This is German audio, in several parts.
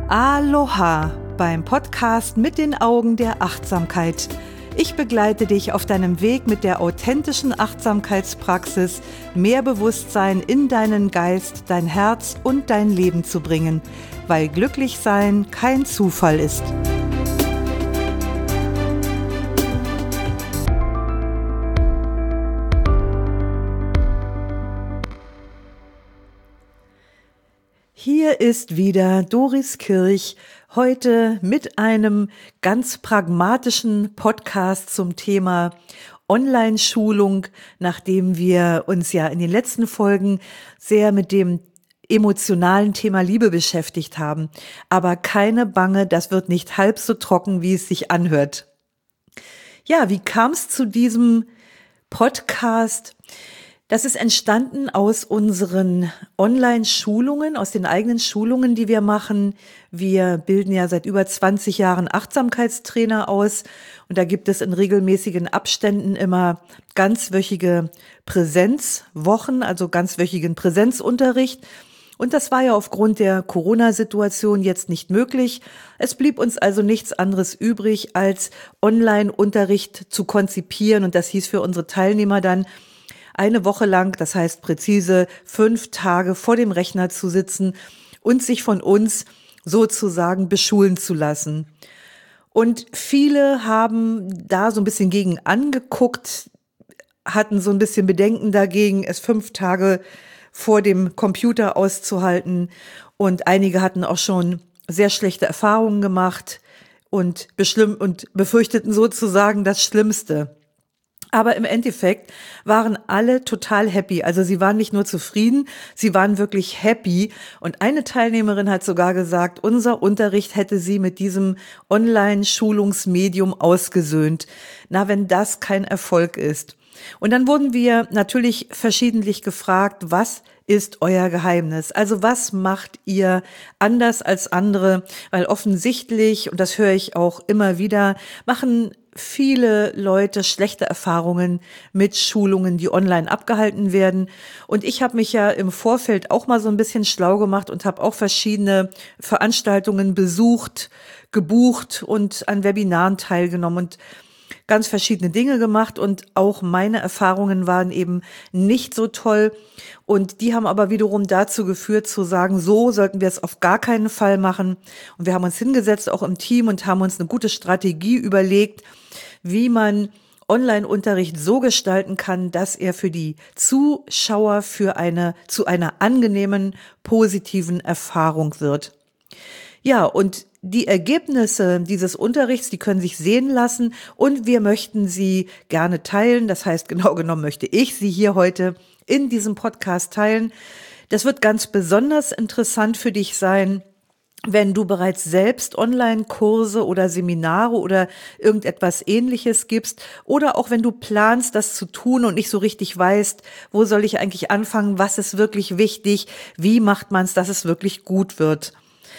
Aloha beim Podcast mit den Augen der Achtsamkeit. Ich begleite dich auf deinem Weg mit der authentischen Achtsamkeitspraxis, mehr Bewusstsein in deinen Geist, dein Herz und dein Leben zu bringen, weil glücklich sein kein Zufall ist. Hier ist wieder Doris Kirch, heute mit einem ganz pragmatischen Podcast zum Thema Online-Schulung, nachdem wir uns ja in den letzten Folgen sehr mit dem emotionalen Thema Liebe beschäftigt haben. Aber keine Bange, das wird nicht halb so trocken, wie es sich anhört. Ja, wie kam es zu diesem Podcast? Das ist entstanden aus unseren Online-Schulungen, aus den eigenen Schulungen, die wir machen. Wir bilden ja seit über 20 Jahren Achtsamkeitstrainer aus und da gibt es in regelmäßigen Abständen immer ganzwöchige Präsenzwochen, also ganzwöchigen Präsenzunterricht. Und das war ja aufgrund der Corona-Situation jetzt nicht möglich. Es blieb uns also nichts anderes übrig, als Online-Unterricht zu konzipieren und das hieß für unsere Teilnehmer dann, eine Woche lang, das heißt präzise 5 Tage vor dem Rechner zu sitzen und sich von uns sozusagen beschulen zu lassen. Und viele haben da so ein bisschen gegen angeguckt, hatten so ein bisschen Bedenken dagegen, es 5 Tage vor dem Computer auszuhalten. Und einige hatten auch schon sehr schlechte Erfahrungen gemacht und befürchteten sozusagen das Schlimmste. Aber im Endeffekt waren alle total happy. Also sie waren nicht nur zufrieden, sie waren wirklich happy. Und eine Teilnehmerin hat sogar gesagt, unser Unterricht hätte sie mit diesem Online-Schulungsmedium ausgesöhnt. Na, wenn das kein Erfolg ist. Und dann wurden wir natürlich verschiedentlich gefragt, was ist euer Geheimnis? Also was macht ihr anders als andere? Weil offensichtlich, und das höre ich auch immer wieder, machen viele Leute schlechte Erfahrungen mit Schulungen, die online abgehalten werden. Und ich habe mich ja im Vorfeld auch mal so ein bisschen schlau gemacht und habe auch verschiedene Veranstaltungen besucht, gebucht und an Webinaren teilgenommen und ganz verschiedene Dinge gemacht und auch meine Erfahrungen waren eben nicht so toll und die haben aber wiederum dazu geführt zu sagen, so sollten wir es auf gar keinen Fall machen und wir haben uns hingesetzt auch im Team und haben uns eine gute Strategie überlegt, wie man Online-Unterricht so gestalten kann, dass er für die Zuschauer zu einer angenehmen, positiven Erfahrung wird. Ja, und die Ergebnisse dieses Unterrichts, die können sich sehen lassen und wir möchten sie gerne teilen. Das heißt, genau genommen möchte ich sie hier heute in diesem Podcast teilen. Das wird ganz besonders interessant für dich sein, wenn du bereits selbst Online-Kurse oder Seminare oder irgendetwas Ähnliches gibst oder auch wenn du planst, das zu tun und nicht so richtig weißt, wo soll ich eigentlich anfangen, was ist wirklich wichtig, wie macht man es, dass es wirklich gut wird.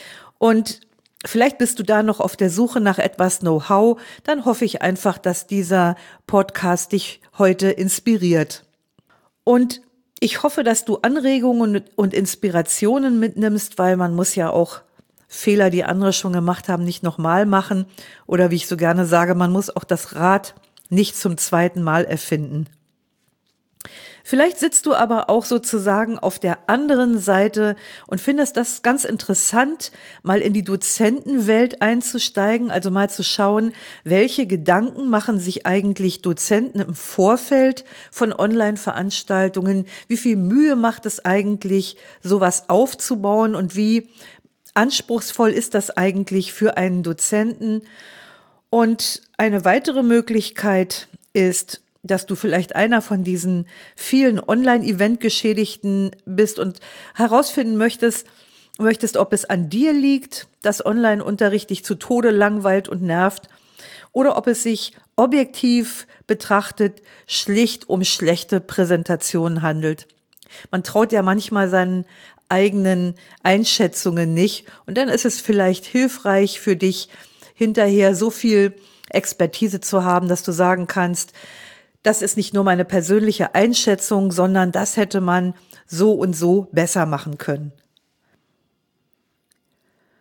Und vielleicht bist du da noch auf der Suche nach etwas Know-how, dann hoffe ich einfach, dass dieser Podcast dich heute inspiriert. Und ich hoffe, dass du Anregungen und Inspirationen mitnimmst, weil man muss ja auch Fehler, die andere schon gemacht haben, nicht nochmal machen. Oder wie ich so gerne sage, man muss auch das Rad nicht zum zweiten Mal erfinden. Vielleicht sitzt du aber auch sozusagen auf der anderen Seite und findest das ganz interessant, mal in die Dozentenwelt einzusteigen, also mal zu schauen, welche Gedanken machen sich eigentlich Dozenten im Vorfeld von Online-Veranstaltungen, wie viel Mühe macht es eigentlich, sowas aufzubauen und wie anspruchsvoll ist das eigentlich für einen Dozenten? Und eine weitere Möglichkeit ist, dass du vielleicht einer von diesen vielen Online-Event-Geschädigten bist und herausfinden möchtest, ob es an dir liegt, dass Online-Unterricht dich zu Tode langweilt und nervt, oder ob es sich objektiv betrachtet schlicht um schlechte Präsentationen handelt. Man traut ja manchmal seinen eigenen Einschätzungen nicht und dann ist es vielleicht hilfreich für dich, hinterher so viel Expertise zu haben, dass du sagen kannst, das ist nicht nur meine persönliche Einschätzung, sondern das hätte man so und so besser machen können.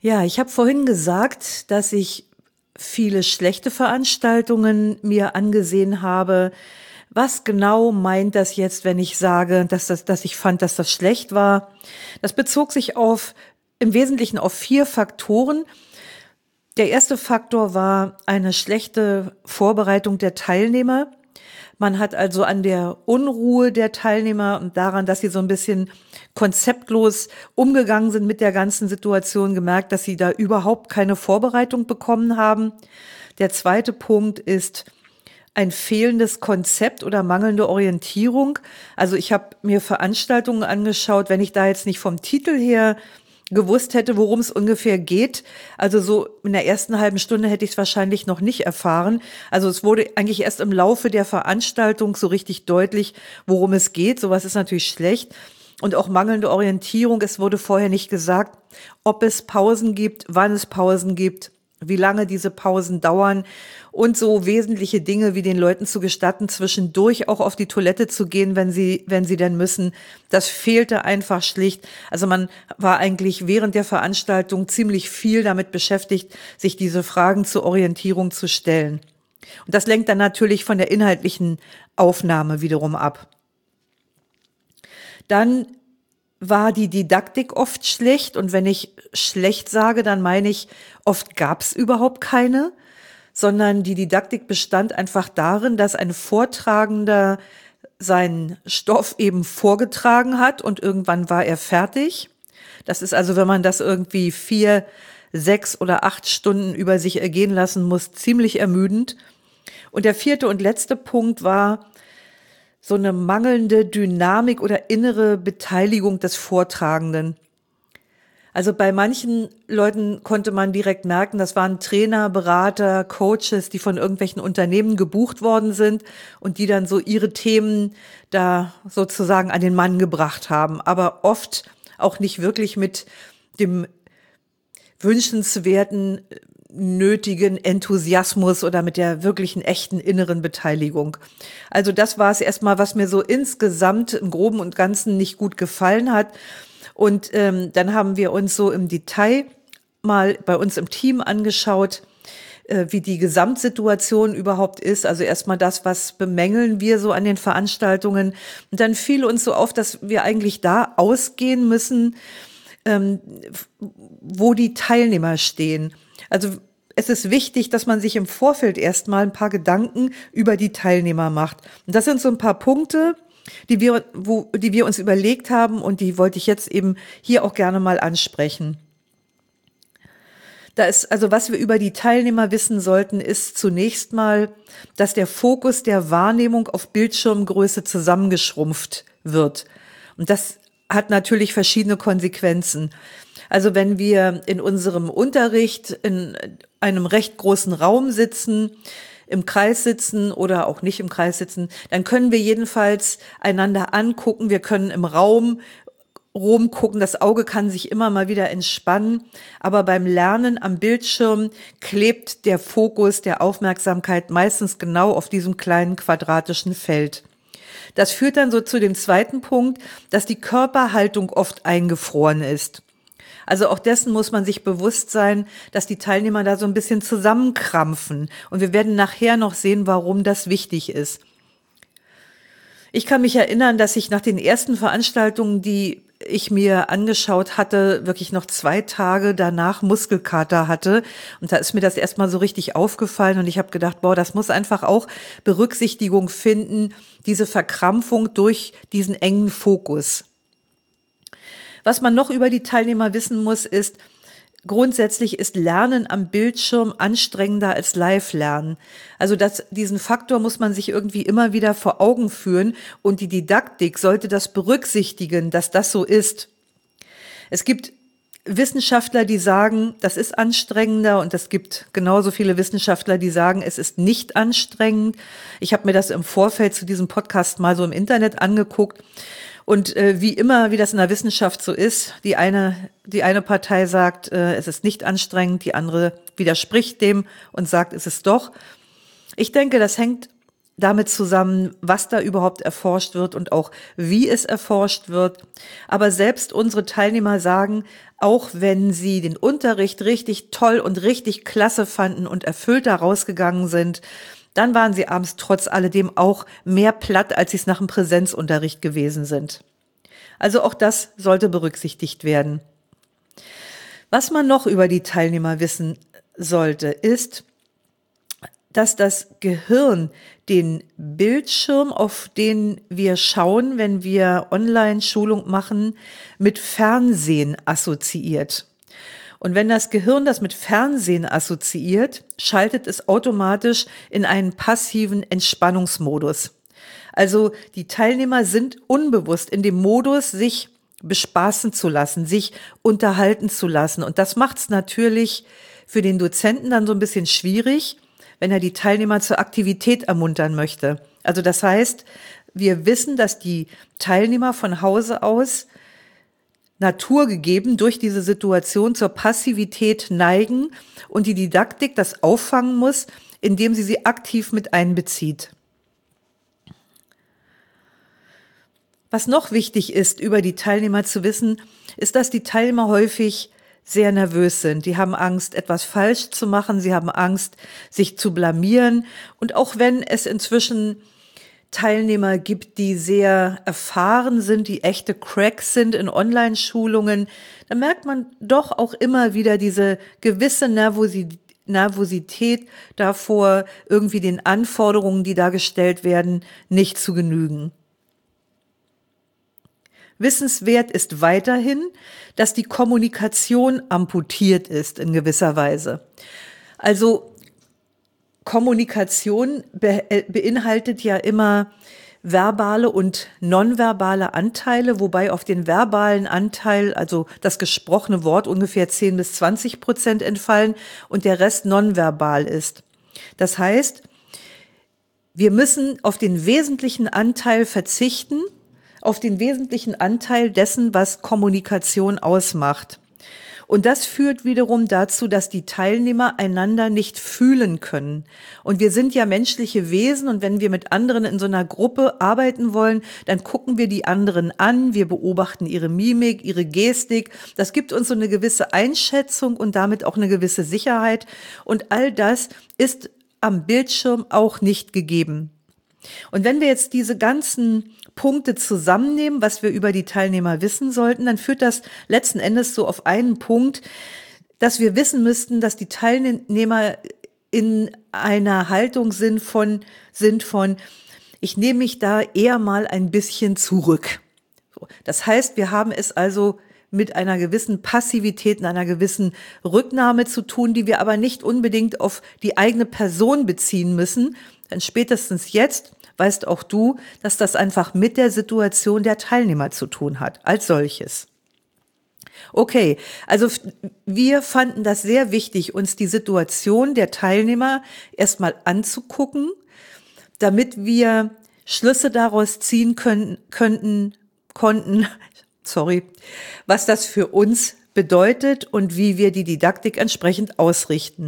Ja, ich habe vorhin gesagt, dass ich viele schlechte Veranstaltungen mir angesehen habe. Was genau meint das jetzt, wenn ich sage, dass ich fand, dass das schlecht war? Das bezog sich im Wesentlichen auf 4 Faktoren. Der erste Faktor war eine schlechte Vorbereitung der Teilnehmer. Man hat also an der Unruhe der Teilnehmer und daran, dass sie so ein bisschen konzeptlos umgegangen sind mit der ganzen Situation, gemerkt, dass sie da überhaupt keine Vorbereitung bekommen haben. Der zweite Punkt ist ein fehlendes Konzept oder mangelnde Orientierung. Also ich habe mir Veranstaltungen angeschaut, wenn ich da jetzt nicht vom Titel her gewusst hätte, worum es ungefähr geht. Also so in der ersten halben Stunde hätte ich es wahrscheinlich noch nicht erfahren. Also es wurde eigentlich erst im Laufe der Veranstaltung so richtig deutlich, worum es geht. Sowas ist natürlich schlecht. Und auch mangelnde Orientierung. Es wurde vorher nicht gesagt, ob es Pausen gibt, wann es Pausen gibt, wie lange diese Pausen dauern und so wesentliche Dinge wie den Leuten zu gestatten, zwischendurch auch auf die Toilette zu gehen, wenn sie denn müssen. Das fehlte einfach schlicht. Also man war eigentlich während der Veranstaltung ziemlich viel damit beschäftigt, sich diese Fragen zur Orientierung zu stellen. Und das lenkt dann natürlich von der inhaltlichen Aufnahme wiederum ab. Dann war die Didaktik oft schlecht. Und wenn ich schlecht sage, dann meine ich, oft gab es überhaupt keine, sondern die Didaktik bestand einfach darin, dass ein Vortragender seinen Stoff eben vorgetragen hat und irgendwann war er fertig. Das ist also, wenn man das irgendwie 4, 6 oder 8 Stunden über sich ergehen lassen muss, ziemlich ermüdend. Und der vierte und letzte Punkt war so eine mangelnde Dynamik oder innere Beteiligung des Vortragenden. Also bei manchen Leuten konnte man direkt merken, das waren Trainer, Berater, Coaches, die von irgendwelchen Unternehmen gebucht worden sind und die dann so ihre Themen da sozusagen an den Mann gebracht haben, aber oft auch nicht wirklich mit dem wünschenswerten, nötigen Enthusiasmus oder mit der wirklichen echten inneren Beteiligung. Also das war es erstmal, was mir so insgesamt im Groben und Ganzen nicht gut gefallen hat. Und dann haben wir uns so im Detail mal bei uns im Team angeschaut, wie die Gesamtsituation überhaupt ist. Also erstmal das, was bemängeln wir so an den Veranstaltungen. Und dann fiel uns so auf, dass wir eigentlich da ausgehen müssen, wo die Teilnehmer stehen. Also es ist wichtig, dass man sich im Vorfeld erstmal ein paar Gedanken über die Teilnehmer macht. Und das sind so ein paar Punkte, die wir uns überlegt haben und die wollte ich jetzt eben hier auch gerne mal ansprechen. Also was wir über die Teilnehmer wissen sollten, ist zunächst mal, dass der Fokus der Wahrnehmung auf Bildschirmgröße zusammengeschrumpft wird. Und das hat natürlich verschiedene Konsequenzen. Also wenn wir in unserem Unterricht in einem recht großen Raum sitzen, im Kreis sitzen oder auch nicht im Kreis sitzen, dann können wir jedenfalls einander angucken. Wir können im Raum rumgucken. Das Auge kann sich immer mal wieder entspannen. Aber beim Lernen am Bildschirm klebt der Fokus der Aufmerksamkeit meistens genau auf diesem kleinen quadratischen Feld. Das führt dann so zu dem zweiten Punkt, dass die Körperhaltung oft eingefroren ist. Also auch dessen muss man sich bewusst sein, dass die Teilnehmer da so ein bisschen zusammenkrampfen. Und wir werden nachher noch sehen, warum das wichtig ist. Ich kann mich erinnern, dass ich nach den ersten Veranstaltungen, die ich mir angeschaut hatte, wirklich noch 2 Tage danach Muskelkater hatte. Und da ist mir das erstmal so richtig aufgefallen und ich habe gedacht, das muss einfach auch Berücksichtigung finden, diese Verkrampfung durch diesen engen Fokus. Was man noch über die Teilnehmer wissen muss, ist, grundsätzlich ist Lernen am Bildschirm anstrengender als Live-Lernen. Also diesen Faktor muss man sich irgendwie immer wieder vor Augen führen und die Didaktik sollte das berücksichtigen, dass das so ist. Es gibt Wissenschaftler, die sagen, das ist anstrengender und es gibt genauso viele Wissenschaftler, die sagen, es ist nicht anstrengend. Ich habe mir das im Vorfeld zu diesem Podcast mal so im Internet angeguckt. Und wie immer, wie das in der Wissenschaft so ist, die eine Partei sagt, es ist nicht anstrengend, die andere widerspricht dem und sagt, es ist doch. Ich denke, das hängt damit zusammen, was da überhaupt erforscht wird und auch wie es erforscht wird. Aber selbst unsere Teilnehmer sagen, auch wenn sie den Unterricht richtig toll und richtig klasse fanden und erfüllt da rausgegangen sind, dann waren sie abends trotz alledem auch mehr platt, als sie es nach dem Präsenzunterricht gewesen sind. Also auch das sollte berücksichtigt werden. Was man noch über die Teilnehmer wissen sollte, ist, dass das Gehirn den Bildschirm, auf den wir schauen, wenn wir Online-Schulung machen, mit Fernsehen assoziiert. Und wenn das Gehirn das mit Fernsehen assoziiert, schaltet es automatisch in einen passiven Entspannungsmodus. Also die Teilnehmer sind unbewusst in dem Modus, sich bespaßen zu lassen, sich unterhalten zu lassen. Und das macht es natürlich für den Dozenten dann so ein bisschen schwierig, wenn er die Teilnehmer zur Aktivität ermuntern möchte. Also das heißt, wir wissen, dass die Teilnehmer von Hause aus naturgegeben durch diese Situation zur Passivität neigen und die Didaktik das auffangen muss, indem sie aktiv mit einbezieht. Was noch wichtig ist, über die Teilnehmer zu wissen, ist, dass die Teilnehmer häufig sehr nervös sind. Die haben Angst, etwas falsch zu machen. Sie haben Angst, sich zu blamieren. Und auch wenn es inzwischen Teilnehmer gibt, die sehr erfahren sind, die echte Cracks sind in Online-Schulungen, dann merkt man doch auch immer wieder diese gewisse Nervosität davor, irgendwie den Anforderungen, die da gestellt werden, nicht zu genügen. Wissenswert ist weiterhin, dass die Kommunikation amputiert ist in gewisser Weise. Also Kommunikation beinhaltet ja immer verbale und nonverbale Anteile, wobei auf den verbalen Anteil, also das gesprochene Wort, ungefähr 10-20% entfallen und der Rest nonverbal ist. Das heißt, wir müssen auf den wesentlichen Anteil verzichten, auf den wesentlichen Anteil dessen, was Kommunikation ausmacht. Und das führt wiederum dazu, dass die Teilnehmer einander nicht fühlen können. Und wir sind ja menschliche Wesen und wenn wir mit anderen in so einer Gruppe arbeiten wollen, dann gucken wir die anderen an, wir beobachten ihre Mimik, ihre Gestik. Das gibt uns so eine gewisse Einschätzung und damit auch eine gewisse Sicherheit. Und all das ist am Bildschirm auch nicht gegeben. Und wenn wir jetzt diese ganzen Punkte zusammennehmen, was wir über die Teilnehmer wissen sollten, dann führt das letzten Endes so auf einen Punkt, dass wir wissen müssten, dass die Teilnehmer in einer Haltung sind von, ich nehme mich da eher mal ein bisschen zurück. Das heißt, wir haben es also mit einer gewissen Passivität, einer gewissen Rücknahme zu tun, die wir aber nicht unbedingt auf die eigene Person beziehen müssen. Denn spätestens jetzt weißt auch du, dass das einfach mit der Situation der Teilnehmer zu tun hat, als solches. Okay, also wir fanden das sehr wichtig, uns die Situation der Teilnehmer erstmal anzugucken, damit wir Schlüsse daraus ziehen konnten, was das für uns bedeutet und wie wir die Didaktik entsprechend ausrichten.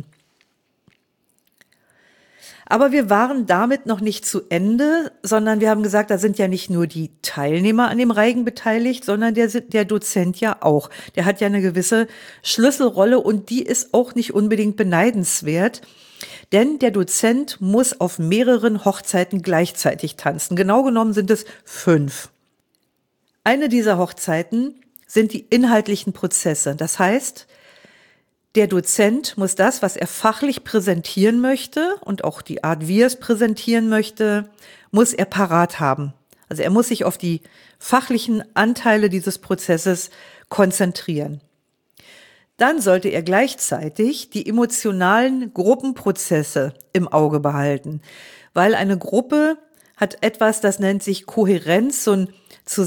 Aber wir waren damit noch nicht zu Ende, sondern wir haben gesagt, da sind ja nicht nur die Teilnehmer an dem Reigen beteiligt, sondern der Dozent ja auch. Der hat ja eine gewisse Schlüsselrolle und die ist auch nicht unbedingt beneidenswert, denn der Dozent muss auf mehreren Hochzeiten gleichzeitig tanzen. Genau genommen sind es 5. Eine dieser Hochzeiten sind die inhaltlichen Prozesse. Das heißt, der Dozent muss das, was er fachlich präsentieren möchte und auch die Art, wie er es präsentieren möchte, muss er parat haben. Also er muss sich auf die fachlichen Anteile dieses Prozesses konzentrieren. Dann sollte er gleichzeitig die emotionalen Gruppenprozesse im Auge behalten, weil eine Gruppe hat etwas, das nennt sich Kohärenz, so ein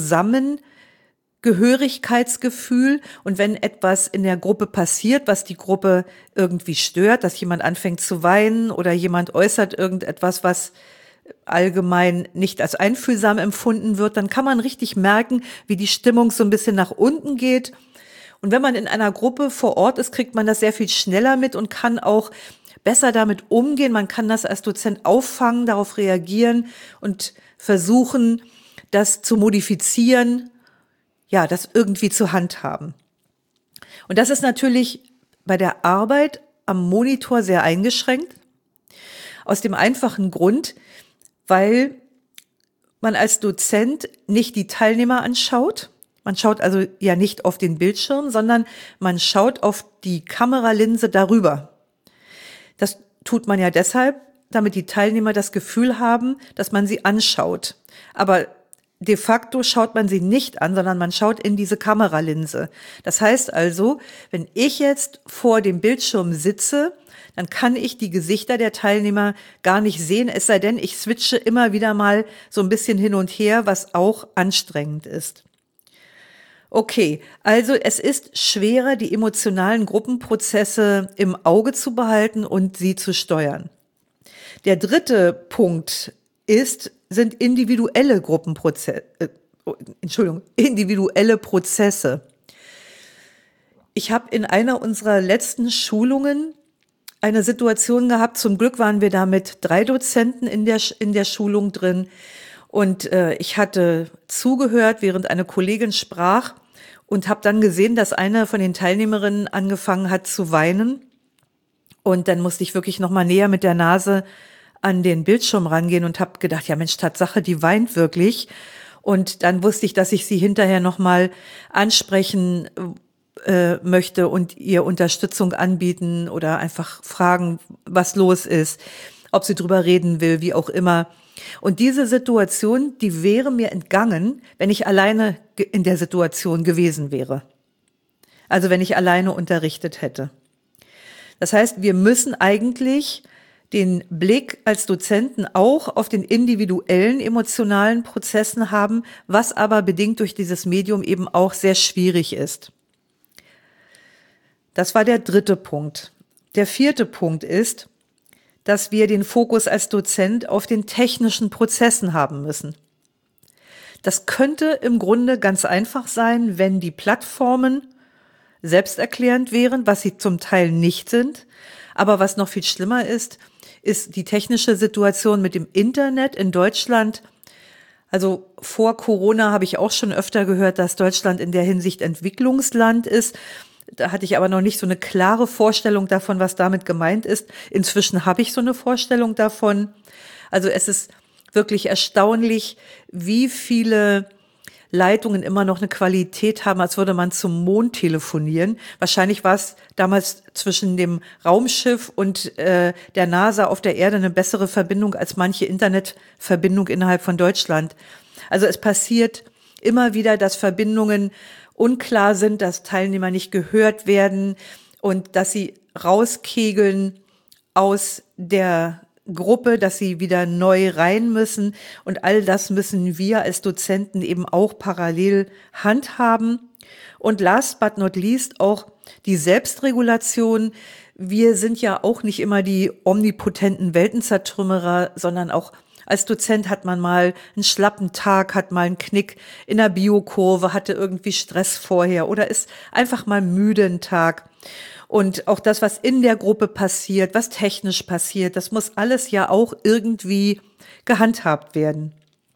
Zusammengehörigkeitsgefühl. Und wenn etwas in der Gruppe passiert, was die Gruppe irgendwie stört, dass jemand anfängt zu weinen oder jemand äußert irgendetwas, was allgemein nicht als einfühlsam empfunden wird, dann kann man richtig merken, wie die Stimmung so ein bisschen nach unten geht. Und wenn man in einer Gruppe vor Ort ist, kriegt man das sehr viel schneller mit und kann auch besser damit umgehen. Man kann das als Dozent auffangen, darauf reagieren und versuchen, das zu modifizieren, ja, das irgendwie zu handhaben. Und das ist natürlich bei der Arbeit am Monitor sehr eingeschränkt. Aus dem einfachen Grund, weil man als Dozent nicht die Teilnehmer anschaut. Man schaut also ja nicht auf den Bildschirm, sondern man schaut auf die Kameralinse darüber. Das tut man ja deshalb, damit die Teilnehmer das Gefühl haben, dass man sie anschaut. Aber de facto schaut man sie nicht an, sondern man schaut in diese Kameralinse. Das heißt also, wenn ich jetzt vor dem Bildschirm sitze, dann kann ich die Gesichter der Teilnehmer gar nicht sehen, es sei denn, ich switche immer wieder mal so ein bisschen hin und her, was auch anstrengend ist. Okay, also es ist schwerer, die emotionalen Gruppenprozesse im Auge zu behalten und sie zu steuern. Der dritte Punkt sind individuelle individuelle Prozesse. Ich habe in einer unserer letzten Schulungen eine Situation gehabt, zum Glück waren wir da mit 3 Dozenten in der Schulung drin und ich hatte zugehört, während eine Kollegin sprach und habe dann gesehen, dass eine von den Teilnehmerinnen angefangen hat zu weinen und dann musste ich wirklich noch mal näher mit der Nase an den Bildschirm rangehen und habe gedacht, ja Mensch, Tatsache, die weint wirklich. Und dann wusste ich, dass ich sie hinterher noch mal ansprechen möchte und ihr Unterstützung anbieten oder einfach fragen, was los ist, ob sie drüber reden will, wie auch immer. Und diese Situation, die wäre mir entgangen, wenn ich alleine in der Situation gewesen wäre. Also wenn ich alleine unterrichtet hätte. Das heißt, wir müssen eigentlich den Blick als Dozenten auch auf den individuellen emotionalen Prozessen haben, was aber bedingt durch dieses Medium eben auch sehr schwierig ist. Das war der dritte Punkt. Der vierte Punkt ist, dass wir den Fokus als Dozent auf den technischen Prozessen haben müssen. Das könnte im Grunde ganz einfach sein, wenn die Plattformen selbsterklärend wären, was sie zum Teil nicht sind. Aber was noch viel schlimmer ist die technische Situation mit dem Internet in Deutschland. Also vor Corona habe ich auch schon öfter gehört, dass Deutschland in der Hinsicht Entwicklungsland ist. Da hatte ich aber noch nicht so eine klare Vorstellung davon, was damit gemeint ist. Inzwischen habe ich so eine Vorstellung davon. Also es ist wirklich erstaunlich, wie viele Leitungen immer noch eine Qualität haben, als würde man zum Mond telefonieren. Wahrscheinlich war es damals zwischen dem Raumschiff und der NASA auf der Erde eine bessere Verbindung als manche Internetverbindung innerhalb von Deutschland. Also es passiert immer wieder, dass Verbindungen unklar sind, dass Teilnehmer nicht gehört werden und dass sie rauskegeln aus der Gruppe, dass sie wieder neu rein müssen. Und all das müssen wir als Dozenten eben auch parallel handhaben. Und last but not least auch die Selbstregulation. Wir sind ja auch nicht immer die omnipotenten Weltenzertrümmerer, sondern auch als Dozent hat man mal einen schlappen Tag, hat mal einen Knick in der Biokurve, hatte irgendwie Stress vorher oder ist einfach mal müde einen Tag. Und auch das, was in der Gruppe passiert, was technisch passiert, das muss alles ja auch irgendwie gehandhabt werden.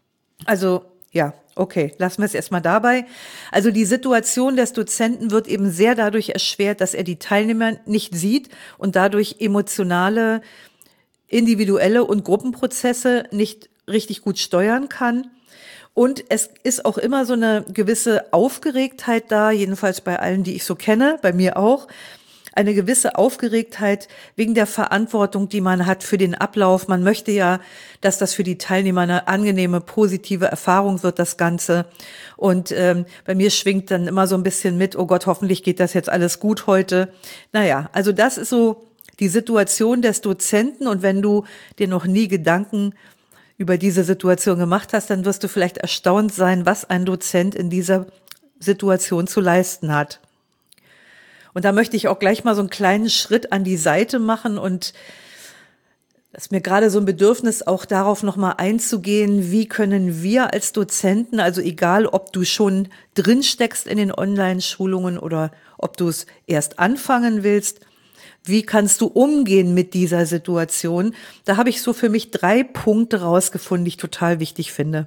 Also ja, okay, lassen wir es erstmal dabei. Also die Situation des Dozenten wird eben sehr dadurch erschwert, dass er die Teilnehmer nicht sieht und dadurch emotionale, individuelle und Gruppenprozesse nicht richtig gut steuern kann. Und es ist auch immer so eine gewisse Aufgeregtheit da, jedenfalls bei allen, die ich so kenne, bei mir auch. Eine gewisse Aufgeregtheit wegen der Verantwortung, die man hat für den Ablauf. Man möchte ja, dass das für die Teilnehmer eine angenehme, positive Erfahrung wird, das Ganze. Und bei mir schwingt dann immer so ein bisschen mit, oh Gott, hoffentlich geht das jetzt alles gut heute. Naja, also das ist so die Situation des Dozenten. Und wenn du dir noch nie Gedanken über diese Situation gemacht hast, dann wirst du vielleicht erstaunt sein, was ein Dozent in dieser Situation zu leisten hat. Und da möchte ich auch gleich mal so einen kleinen Schritt an die Seite machen und das ist mir gerade so ein Bedürfnis, auch darauf nochmal einzugehen, wie können wir als Dozenten, also egal, ob du schon drin steckst in den Online-Schulungen oder ob du es erst anfangen willst, Wie kannst du umgehen mit dieser Situation? Da habe ich so für mich 3 Punkte rausgefunden, die ich total wichtig finde.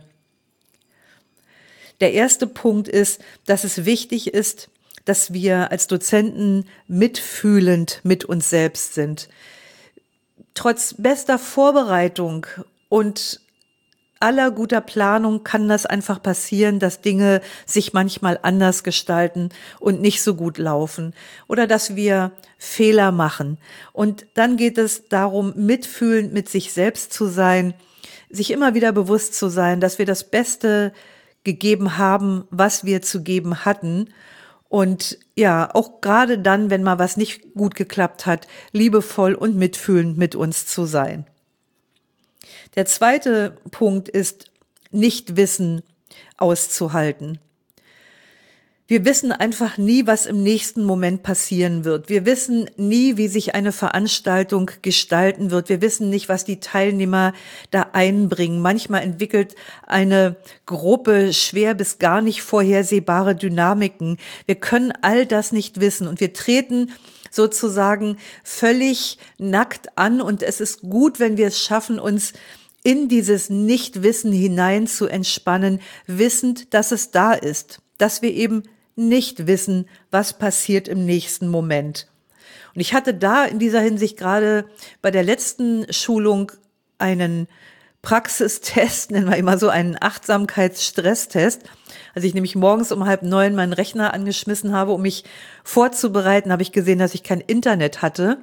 Der erste Punkt ist, dass es wichtig ist, dass wir als Dozenten mitfühlend mit uns selbst sind. Trotz bester Vorbereitung und aller guter Planung kann das einfach passieren, dass Dinge sich manchmal anders gestalten und nicht so gut laufen oder dass wir Fehler machen. Und dann geht es darum, mitfühlend mit sich selbst zu sein, sich immer wieder bewusst zu sein, dass wir das Beste gegeben haben, was wir zu geben hatten. Und ja, auch gerade dann, wenn mal was nicht gut geklappt hat, liebevoll und mitfühlend mit uns zu sein. Der zweite Punkt ist, Nichtwissen auszuhalten. Wir wissen einfach nie, was im nächsten Moment passieren wird. Wir wissen nie, wie sich eine Veranstaltung gestalten wird. Wir wissen nicht, was die Teilnehmer da einbringen. Manchmal entwickelt eine Gruppe schwer bis gar nicht vorhersehbare Dynamiken. Wir können all das nicht wissen und wir treten sozusagen völlig nackt an und es ist gut, wenn wir es schaffen, uns in dieses Nichtwissen hinein zu entspannen, wissend, dass es da ist, dass wir eben nicht wissen, was passiert im nächsten Moment. Und ich hatte da in dieser Hinsicht gerade bei der letzten Schulung einen Praxistest, nennen wir immer so einen Achtsamkeitsstresstest. Als ich nämlich morgens um 8:30 meinen Rechner angeschmissen habe, um mich vorzubereiten, habe ich gesehen, dass ich kein Internet hatte.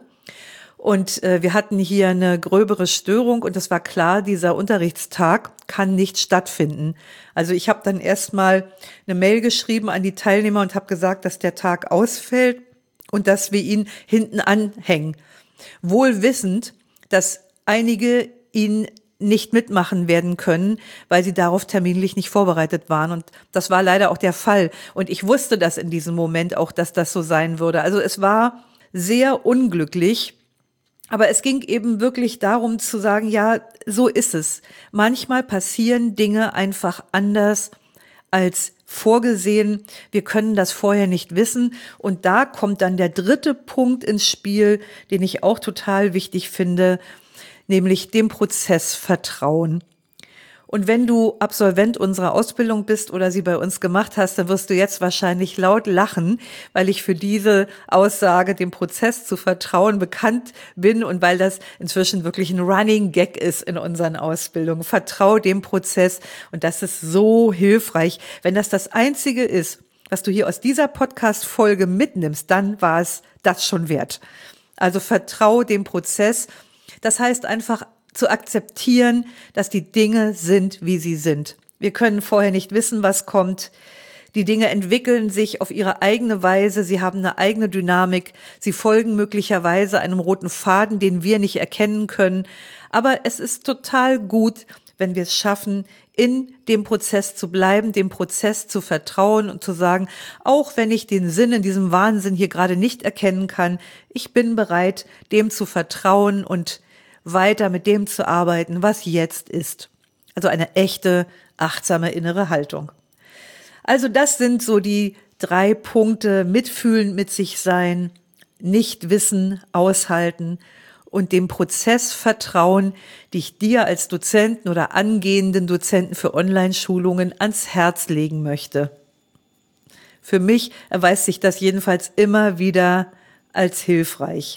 Und wir hatten hier eine gröbere Störung und es war klar, dieser Unterrichtstag kann nicht stattfinden. Also ich habe dann erstmal eine Mail geschrieben an die Teilnehmer und habe gesagt, dass der Tag ausfällt und dass wir ihn hinten anhängen. Wohl wissend, dass einige ihn nicht mitmachen werden können, weil sie darauf terminlich nicht vorbereitet waren. Und das war leider auch der Fall. Und ich wusste das in diesem Moment auch, dass das so sein würde. Also es war sehr unglücklich. Aber es ging eben wirklich darum zu sagen, ja, so ist es. Manchmal passieren Dinge einfach anders als vorgesehen. Wir können das vorher nicht wissen. Und da kommt dann der dritte Punkt ins Spiel, den ich auch total wichtig finde, nämlich dem Prozess Vertrauen. Und wenn du Absolvent unserer Ausbildung bist oder sie bei uns gemacht hast, dann wirst du jetzt wahrscheinlich laut lachen, weil ich für diese Aussage, dem Prozess zu vertrauen, bekannt bin und weil das inzwischen wirklich ein Running Gag ist in unseren Ausbildungen. Vertrau dem Prozess und das ist so hilfreich. Wenn das Einzige ist, was du hier aus dieser Podcast-Folge mitnimmst, dann war es das schon wert. Also vertrau dem Prozess. Das heißt einfach, zu akzeptieren, dass die Dinge sind, wie sie sind. Wir können vorher nicht wissen, was kommt. Die Dinge entwickeln sich auf ihre eigene Weise. Sie haben eine eigene Dynamik. Sie folgen möglicherweise einem roten Faden, den wir nicht erkennen können. Aber es ist total gut, wenn wir es schaffen, in dem Prozess zu bleiben, dem Prozess zu vertrauen und zu sagen, auch wenn ich den Sinn in diesem Wahnsinn hier gerade nicht erkennen kann, ich bin bereit, dem zu vertrauen und weiter mit dem zu arbeiten, was jetzt ist. Also eine echte, achtsame innere Haltung. Also das sind so die 3 Punkte: mitfühlen, mit sich sein, nicht wissen, aushalten und dem Prozess vertrauen, die ich dir als Dozenten oder angehenden Dozenten für Online-Schulungen ans Herz legen möchte. Für mich erweist sich das jedenfalls immer wieder als hilfreich.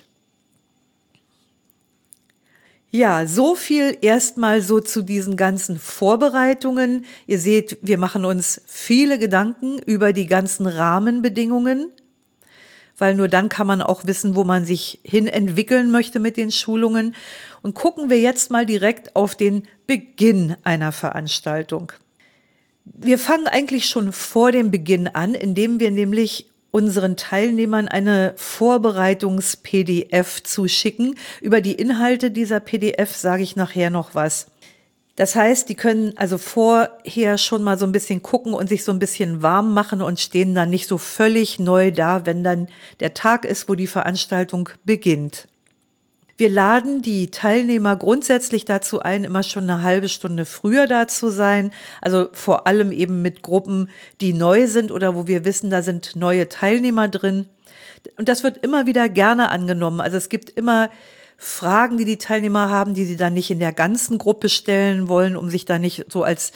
Ja, so viel erstmal so zu diesen ganzen Vorbereitungen. Ihr seht, wir machen uns viele Gedanken über die ganzen Rahmenbedingungen, weil nur dann kann man auch wissen, wo man sich hin entwickeln möchte mit den Schulungen. Und gucken wir jetzt mal direkt auf den Beginn einer Veranstaltung. Wir fangen eigentlich schon vor dem Beginn an, indem wir nämlich unseren Teilnehmern eine Vorbereitungs-PDF zuschicken. Über die Inhalte dieser PDF sage ich nachher noch was. Das heißt, die können also vorher schon mal so ein bisschen gucken und sich so ein bisschen warm machen und stehen dann nicht so völlig neu da, wenn dann der Tag ist, wo die Veranstaltung beginnt. Wir laden die Teilnehmer grundsätzlich dazu ein, immer schon eine halbe Stunde früher da zu sein. Also vor allem eben mit Gruppen, die neu sind oder wo wir wissen, da sind neue Teilnehmer drin. Und das wird immer wieder gerne angenommen. Also es gibt immer Fragen, die die Teilnehmer haben, die sie dann nicht in der ganzen Gruppe stellen wollen, um sich da nicht so als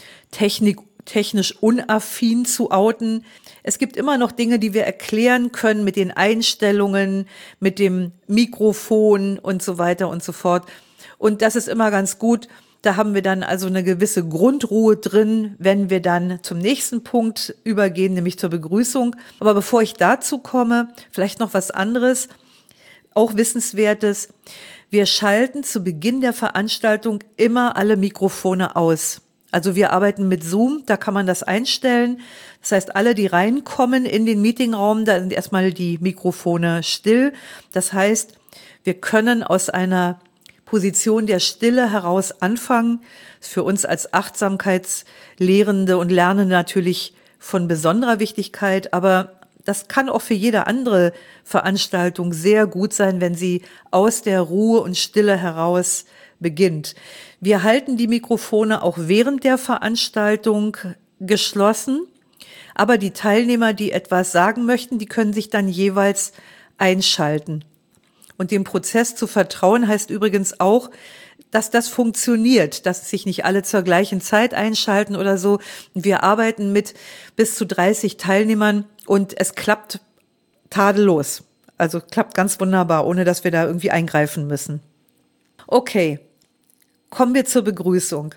technisch unaffin zu outen. Es gibt immer noch Dinge, die wir erklären können mit den Einstellungen, mit dem Mikrofon und so weiter und so fort. Und das ist immer ganz gut. Da haben wir dann also eine gewisse Grundruhe drin, wenn wir dann zum nächsten Punkt übergehen, nämlich zur Begrüßung. Aber bevor ich dazu komme, vielleicht noch was anderes, auch Wissenswertes. Wir schalten zu Beginn der Veranstaltung immer alle Mikrofone aus. Also wir arbeiten mit Zoom, da kann man das einstellen. Das heißt, alle, die reinkommen in den Meetingraum, da sind erstmal die Mikrofone still. Das heißt, wir können aus einer Position der Stille heraus anfangen. Das ist für uns als Achtsamkeitslehrende und Lernende natürlich von besonderer Wichtigkeit, aber das kann auch für jede andere Veranstaltung sehr gut sein, wenn sie aus der Ruhe und Stille heraus beginnt. Wir halten die Mikrofone auch während der Veranstaltung geschlossen, aber die Teilnehmer, die etwas sagen möchten, die können sich dann jeweils einschalten. Und dem Prozess zu vertrauen heißt übrigens auch, dass das funktioniert, dass sich nicht alle zur gleichen Zeit einschalten oder so. Wir arbeiten mit bis zu 30 Teilnehmern und es klappt tadellos. Also klappt ganz wunderbar, ohne dass wir da irgendwie eingreifen müssen. Okay, kommen wir zur Begrüßung.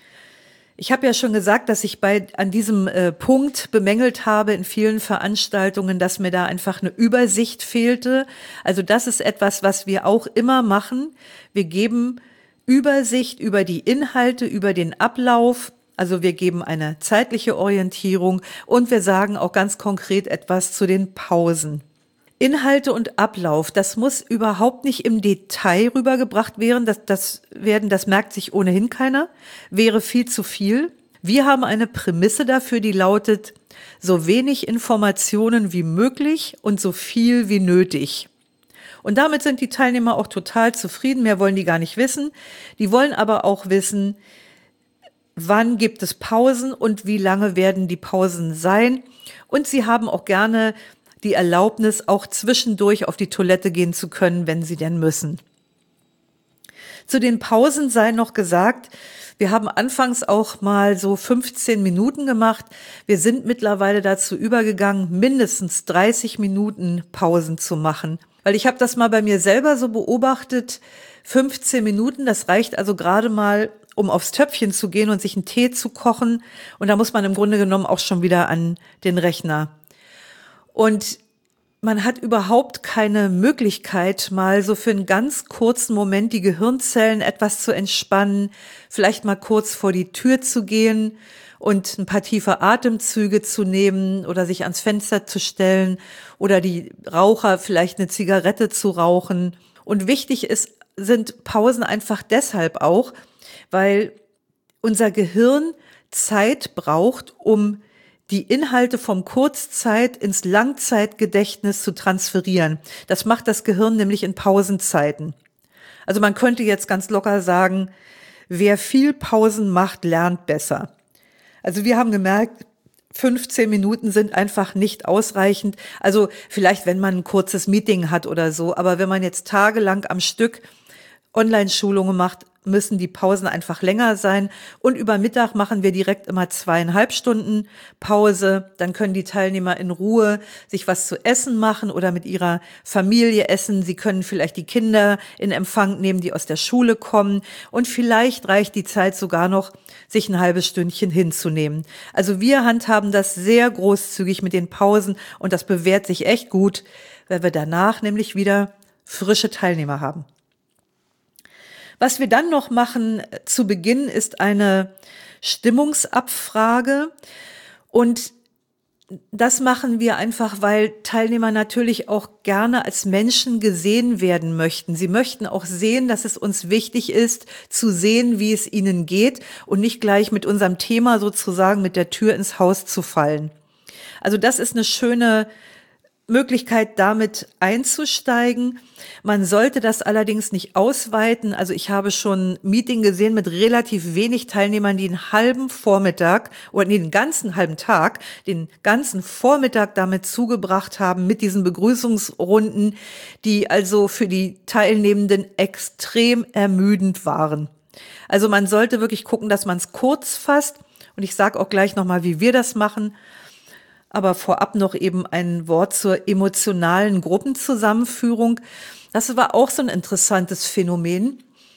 Ich habe ja schon gesagt, dass ich an diesem Punkt bemängelt habe in vielen Veranstaltungen, dass mir da einfach eine Übersicht fehlte. Also das ist etwas, was wir auch immer machen. Wir geben Übersicht über die Inhalte, über den Ablauf. Also wir geben eine zeitliche Orientierung und wir sagen auch ganz konkret etwas zu den Pausen. Inhalte und Ablauf, das muss überhaupt nicht im Detail rübergebracht werden. Das merkt sich ohnehin keiner, wäre viel zu viel. Wir haben eine Prämisse dafür, die lautet, so wenig Informationen wie möglich und so viel wie nötig. Und damit sind die Teilnehmer auch total zufrieden, mehr wollen die gar nicht wissen. Die wollen aber auch wissen, wann gibt es Pausen und wie lange werden die Pausen sein. Und sie haben auch gerne die Erlaubnis, auch zwischendurch auf die Toilette gehen zu können, wenn sie denn müssen. Zu den Pausen sei noch gesagt, wir haben anfangs auch mal so 15 Minuten gemacht. Wir sind mittlerweile dazu übergegangen, mindestens 30 Minuten Pausen zu machen. Weil ich habe das mal bei mir selber so beobachtet, 15 Minuten, das reicht also gerade mal, um aufs Töpfchen zu gehen und sich einen Tee zu kochen. Und da muss man im Grunde genommen auch schon wieder an den Rechner. Und man hat überhaupt keine Möglichkeit, mal so für einen ganz kurzen Moment die Gehirnzellen etwas zu entspannen, vielleicht mal kurz vor die Tür zu gehen und ein paar tiefe Atemzüge zu nehmen oder sich ans Fenster zu stellen oder die Raucher vielleicht eine Zigarette zu rauchen. Und wichtig sind Pausen einfach deshalb auch, weil unser Gehirn Zeit braucht, um die Inhalte vom Kurzzeit ins Langzeitgedächtnis zu transferieren. Das macht das Gehirn nämlich in Pausenzeiten. Also man könnte jetzt ganz locker sagen, wer viel Pausen macht, lernt besser. Also wir haben gemerkt, 15 Minuten sind einfach nicht ausreichend. Also vielleicht, wenn man ein kurzes Meeting hat oder so, aber wenn man jetzt tagelang am Stück Online-Schulungen macht, müssen die Pausen einfach länger sein. Und über Mittag machen wir direkt immer 2,5 Stunden Pause. Dann können die Teilnehmer in Ruhe sich was zu essen machen oder mit ihrer Familie essen. Sie können vielleicht die Kinder in Empfang nehmen, die aus der Schule kommen. Und vielleicht reicht die Zeit sogar noch, sich ein halbes Stündchen hinzunehmen. Also wir handhaben das sehr großzügig mit den Pausen und das bewährt sich echt gut, weil wir danach nämlich wieder frische Teilnehmer haben. Was wir dann noch machen zu Beginn ist eine Stimmungsabfrage und das machen wir einfach, weil Teilnehmer natürlich auch gerne als Menschen gesehen werden möchten. Sie möchten auch sehen, dass es uns wichtig ist, zu sehen, wie es ihnen geht und nicht gleich mit unserem Thema sozusagen mit der Tür ins Haus zu fallen. Also das ist eine schöne Möglichkeit, damit einzusteigen. Man sollte das allerdings nicht ausweiten. Also ich habe schon ein Meeting gesehen mit relativ wenig Teilnehmern, die einen halben Vormittag oder den ganzen halben Tag, den ganzen Vormittag damit zugebracht haben mit diesen Begrüßungsrunden, die also für die Teilnehmenden extrem ermüdend waren. Also man sollte wirklich gucken, dass man es kurz fasst. Und ich sage auch gleich nochmal, wie wir das machen. Aber vorab noch eben ein Wort zur emotionalen Gruppenzusammenführung. Das war auch so ein interessantes Phänomen.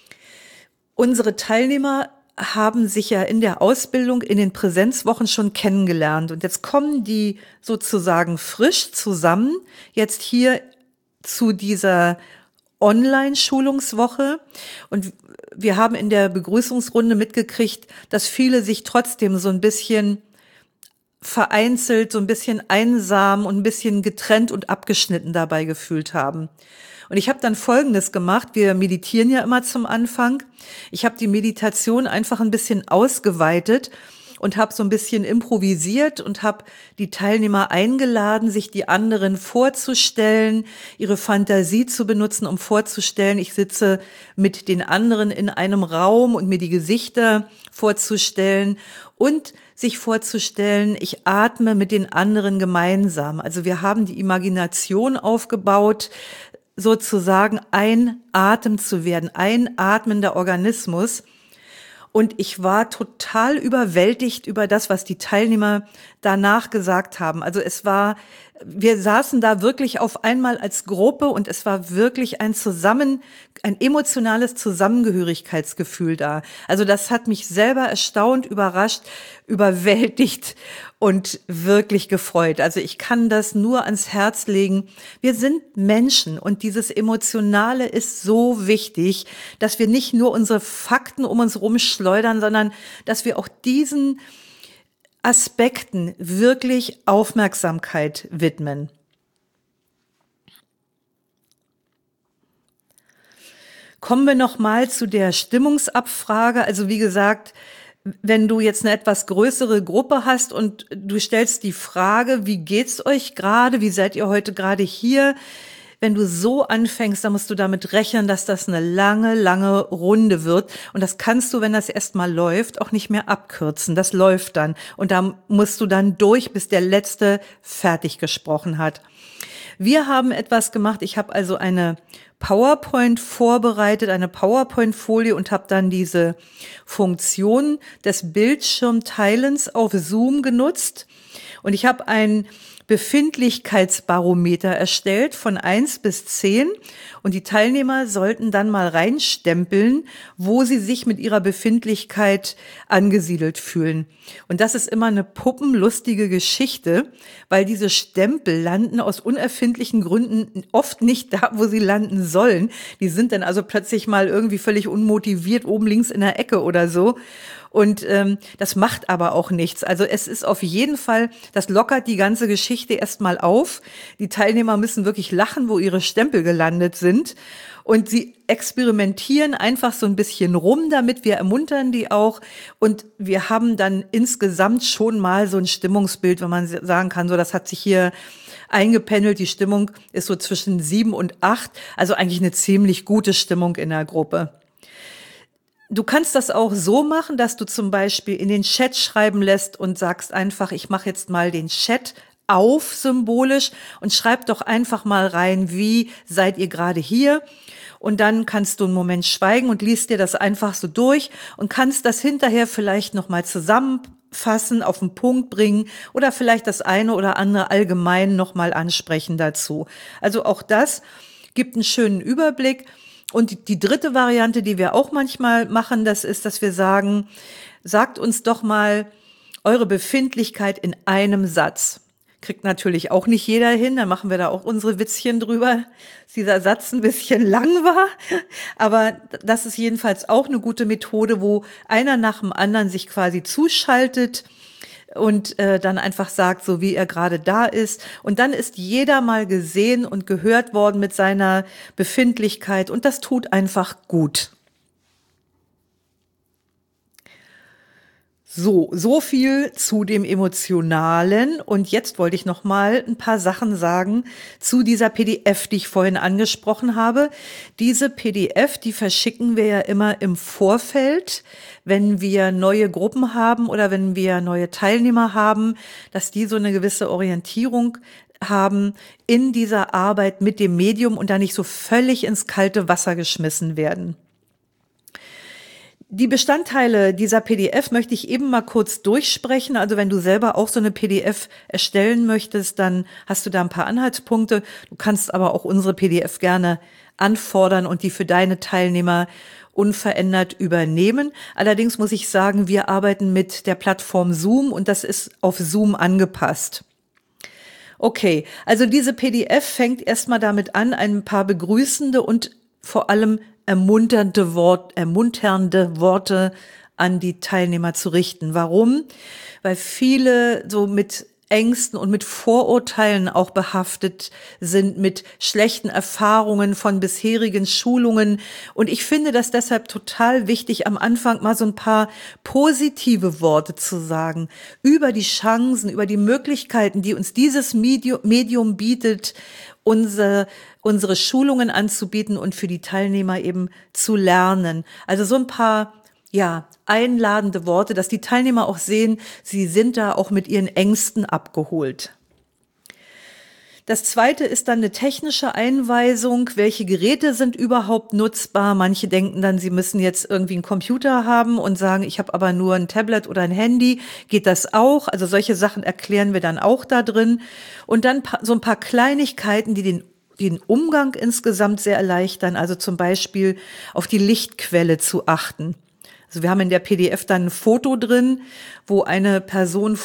Unsere Teilnehmer haben sich ja in der Ausbildung in den Präsenzwochen schon kennengelernt. Und jetzt kommen die sozusagen frisch zusammen, jetzt hier zu dieser Online-Schulungswoche. Und wir haben in der Begrüßungsrunde mitgekriegt, dass viele sich trotzdem so ein bisschen vereinzelt, so ein bisschen einsam und ein bisschen getrennt und abgeschnitten dabei gefühlt haben. Und ich habe dann Folgendes gemacht. Wir meditieren ja immer zum Anfang. Ich habe die Meditation einfach ein bisschen ausgeweitet und habe so ein bisschen improvisiert und habe die Teilnehmer eingeladen, sich die anderen vorzustellen, ihre Fantasie zu benutzen, um vorzustellen, ich sitze mit den anderen in einem Raum und mir die Gesichter vorzustellen und sich vorzustellen, ich atme mit den anderen gemeinsam. Also wir haben die Imagination aufgebaut, sozusagen ein Atem zu werden, ein atmender Organismus. Und ich war total überwältigt über das, was die Teilnehmer danach gesagt haben. Also wir saßen da wirklich auf einmal als Gruppe und es war wirklich ein emotionales Zusammengehörigkeitsgefühl da. Also das hat mich selber erstaunt, überrascht, überwältigt und wirklich gefreut. Also ich kann das nur ans Herz legen. Wir sind Menschen und dieses Emotionale ist so wichtig, dass wir nicht nur unsere Fakten um uns rumschleudern, sondern dass wir auch diesen Aspekten wirklich Aufmerksamkeit widmen. Kommen wir noch mal zu der Stimmungsabfrage. Also wie gesagt, wenn du jetzt eine etwas größere Gruppe hast und du stellst die Frage, wie geht's euch gerade? Wie seid ihr heute gerade hier? Wenn du so anfängst, dann musst du damit rechnen, dass das eine lange, lange Runde wird. Und das kannst du, wenn das erstmal läuft, auch nicht mehr abkürzen. Das läuft dann. Und da musst du dann durch, bis der Letzte fertig gesprochen hat. Wir haben etwas gemacht. Ich habe also eine PowerPoint vorbereitet, eine PowerPoint-Folie und habe dann diese Funktion des Bildschirmteilens auf Zoom genutzt. Und ich habe ein Befindlichkeitsbarometer erstellt von 1 bis 10 und die Teilnehmer sollten dann mal reinstempeln, wo sie sich mit ihrer Befindlichkeit angesiedelt fühlen. Und das ist immer eine puppenlustige Geschichte, weil diese Stempel landen aus unerfindlichen Gründen oft nicht da, wo sie landen sollen. Die sind dann also plötzlich mal irgendwie völlig unmotiviert oben links in der Ecke oder so. Und das macht aber auch nichts. Also es ist auf jeden Fall, das lockert die ganze Geschichte erstmal auf. Die Teilnehmer müssen wirklich lachen, wo ihre Stempel gelandet sind. Und sie experimentieren einfach so ein bisschen rum damit. Wir ermuntern die auch. Und wir haben dann insgesamt schon mal so ein Stimmungsbild, wenn man sagen kann, so das hat sich hier eingependelt. Die Stimmung ist so zwischen 7 und 8. Also eigentlich eine ziemlich gute Stimmung in der Gruppe. Du kannst das auch so machen, dass du zum Beispiel in den Chat schreiben lässt und sagst einfach, ich mache jetzt mal den Chat auf symbolisch und schreib doch einfach mal rein, wie seid ihr gerade hier? Und dann kannst du einen Moment schweigen und liest dir das einfach so durch und kannst das hinterher vielleicht nochmal zusammenfassen, auf den Punkt bringen oder vielleicht das eine oder andere allgemein nochmal ansprechen dazu. Also auch das gibt einen schönen Überblick. Und die dritte Variante, die wir auch manchmal machen, das ist, dass wir sagen, sagt uns doch mal eure Befindlichkeit in einem Satz. Kriegt natürlich auch nicht jeder hin, dann machen wir da auch unsere Witzchen drüber, dass dieser Satz ein bisschen lang war. Aber das ist jedenfalls auch eine gute Methode, wo einer nach dem anderen sich quasi zuschaltet und dann einfach sagt, so wie er gerade da ist. Und dann ist jeder mal gesehen und gehört worden mit seiner Befindlichkeit und das tut einfach gut. So viel zu dem Emotionalen. Und jetzt wollte ich noch mal ein paar Sachen sagen zu dieser PDF, die ich vorhin angesprochen habe. Diese PDF, die verschicken wir ja immer im Vorfeld, wenn wir neue Gruppen haben oder wenn wir neue Teilnehmer haben, dass die so eine gewisse Orientierung haben in dieser Arbeit mit dem Medium und da nicht so völlig ins kalte Wasser geschmissen werden. Die Bestandteile dieser PDF möchte ich eben mal kurz durchsprechen. Also wenn du selber auch so eine PDF erstellen möchtest, dann hast du da ein paar Anhaltspunkte. Du kannst aber auch unsere PDF gerne anfordern und die für deine Teilnehmer unverändert übernehmen. Allerdings muss ich sagen, wir arbeiten mit der Plattform Zoom und das ist auf Zoom angepasst. Okay, also diese PDF fängt erstmal damit an, ein paar begrüßende und vor allem ermunternde Worte an die Teilnehmer zu richten. Warum? Weil viele so mit Ängsten und mit Vorurteilen auch behaftet sind, mit schlechten Erfahrungen von bisherigen Schulungen. Und ich finde das deshalb total wichtig, am Anfang mal so ein paar positive Worte zu sagen über die Chancen, über die Möglichkeiten, die uns dieses Medium bietet, unsere Schulungen anzubieten und für die Teilnehmer eben zu lernen. Also so ein paar einladende Worte, dass die Teilnehmer auch sehen, sie sind da auch mit ihren Ängsten abgeholt. Das zweite ist dann eine technische Einweisung. Welche Geräte sind überhaupt nutzbar? Manche denken dann, sie müssen jetzt irgendwie einen Computer haben und sagen, ich habe aber nur ein Tablet oder ein Handy. Geht das auch? Also solche Sachen erklären wir dann auch da drin. Und dann so ein paar Kleinigkeiten, die den Umgang insgesamt sehr erleichtern. Also zum Beispiel auf die Lichtquelle zu achten. Also wir haben in der PDF dann ein Foto drin, wo eine Person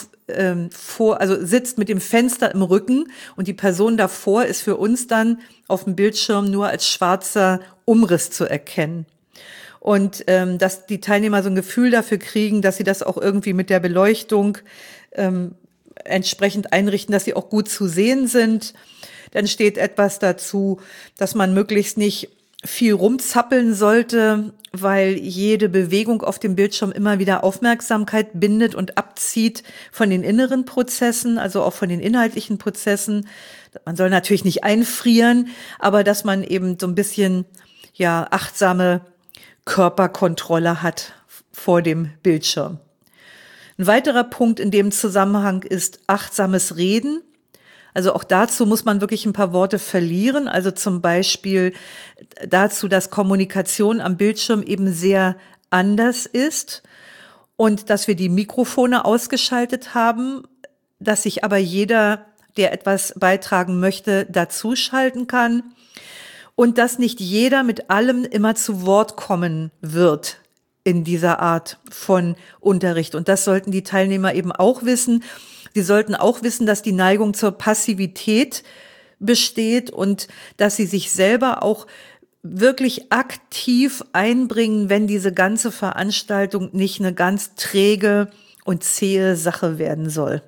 sitzt mit dem Fenster im Rücken und die Person davor ist für uns dann auf dem Bildschirm nur als schwarzer Umriss zu erkennen. Und dass die Teilnehmer so ein Gefühl dafür kriegen, dass sie das auch irgendwie mit der Beleuchtung entsprechend einrichten, dass sie auch gut zu sehen sind. Dann steht etwas dazu, dass man möglichst nicht viel rumzappeln sollte, weil jede Bewegung auf dem Bildschirm immer wieder Aufmerksamkeit bindet und abzieht von den inneren Prozessen, also auch von den inhaltlichen Prozessen. Man soll natürlich nicht einfrieren, aber dass man eben so ein bisschen achtsame Körperkontrolle hat vor dem Bildschirm. Ein weiterer Punkt in dem Zusammenhang ist achtsames Reden. Also auch dazu muss man wirklich ein paar Worte verlieren. Also zum Beispiel dazu, dass Kommunikation am Bildschirm eben sehr anders ist und dass wir die Mikrofone ausgeschaltet haben, dass sich aber jeder, der etwas beitragen möchte, dazuschalten kann und dass nicht jeder mit allem immer zu Wort kommen wird in dieser Art von Unterricht. Und das sollten die Teilnehmer eben auch wissen. Sie sollten auch wissen, dass die Neigung zur Passivität besteht und dass sie sich selber auch wirklich aktiv einbringen, wenn diese ganze Veranstaltung nicht eine ganz träge und zähe Sache werden soll.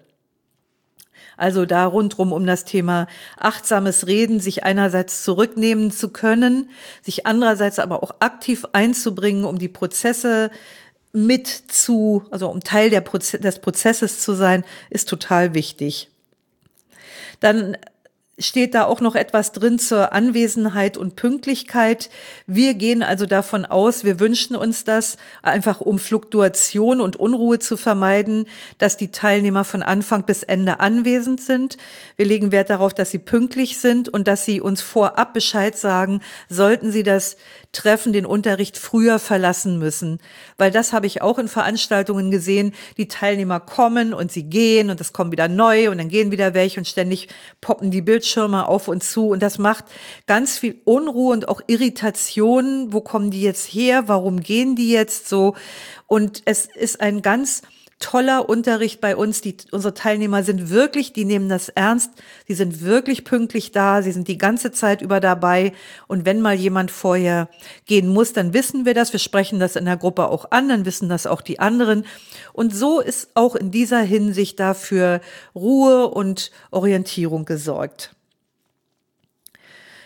Also da rundrum um das Thema achtsames Reden, sich einerseits zurücknehmen zu können, sich andererseits aber auch aktiv einzubringen, um die Prozesse um Teil des Prozesses zu sein, ist total wichtig. Dann steht da auch noch etwas drin zur Anwesenheit und Pünktlichkeit. Wir gehen also davon aus, wir wünschen uns das, einfach um Fluktuation und Unruhe zu vermeiden, dass die Teilnehmer von Anfang bis Ende anwesend sind. Wir legen Wert darauf, dass sie pünktlich sind und dass sie uns vorab Bescheid sagen, sollten sie das Treffen, den Unterricht früher verlassen müssen. Weil das habe ich auch in Veranstaltungen gesehen, die Teilnehmer kommen und sie gehen und es kommen wieder neu und dann gehen wieder welche und ständig poppen die Bildschirme auf und zu und das macht ganz viel Unruhe und auch Irritation. Wo kommen die jetzt her? Warum gehen die jetzt so? Und es ist ein ganz toller Unterricht bei uns. Unsere Teilnehmer sind wirklich, die nehmen das ernst. Sie sind wirklich pünktlich da. Sie sind die ganze Zeit über dabei. Und wenn mal jemand vorher gehen muss, dann wissen wir das. Wir sprechen das in der Gruppe auch an. Dann wissen das auch die anderen. Und so ist auch in dieser Hinsicht dafür Ruhe und Orientierung gesorgt.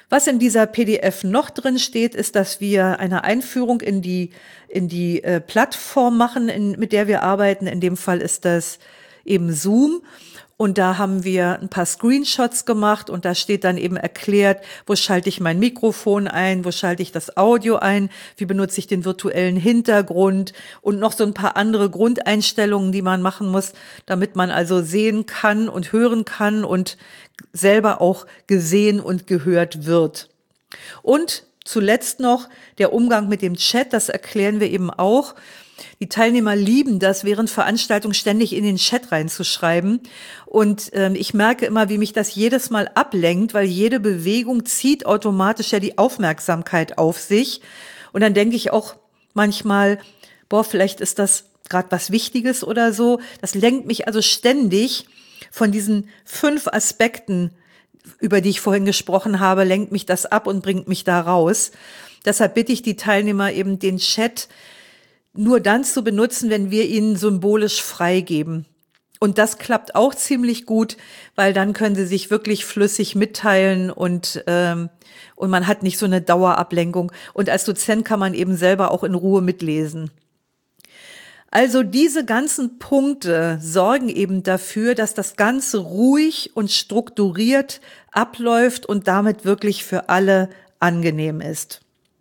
Was in dieser PDF noch drin steht, ist, dass wir eine Einführung in die Plattform machen, mit der wir arbeiten. In dem Fall ist das eben Zoom. Und da haben wir ein paar Screenshots gemacht und da steht dann eben erklärt, wo schalte ich mein Mikrofon ein, wo schalte ich das Audio ein, wie benutze ich den virtuellen Hintergrund und noch so ein paar andere Grundeinstellungen, die man machen muss, damit man also sehen kann und hören kann und selber auch gesehen und gehört wird. Und zuletzt noch der Umgang mit dem Chat, das erklären wir eben auch. Die Teilnehmer lieben das, während Veranstaltungen ständig in den Chat reinzuschreiben. Und ich merke immer, wie mich das jedes Mal ablenkt, weil jede Bewegung zieht automatisch ja die Aufmerksamkeit auf sich. Und dann denke ich auch manchmal, vielleicht ist das gerade was Wichtiges oder so. Das lenkt mich also ständig von diesen 5 Aspekten, über die ich vorhin gesprochen habe, lenkt mich das ab und bringt mich da raus. Deshalb bitte ich die Teilnehmer eben, den Chat nur dann zu benutzen, wenn wir ihn symbolisch freigeben. Und das klappt auch ziemlich gut, weil dann können sie sich wirklich flüssig mitteilen und man hat nicht so eine Dauerablenkung. Und als Dozent kann man eben selber auch in Ruhe mitlesen. Also diese ganzen Punkte sorgen eben dafür, dass das Ganze ruhig und strukturiert abläuft und damit wirklich für alle angenehm ist.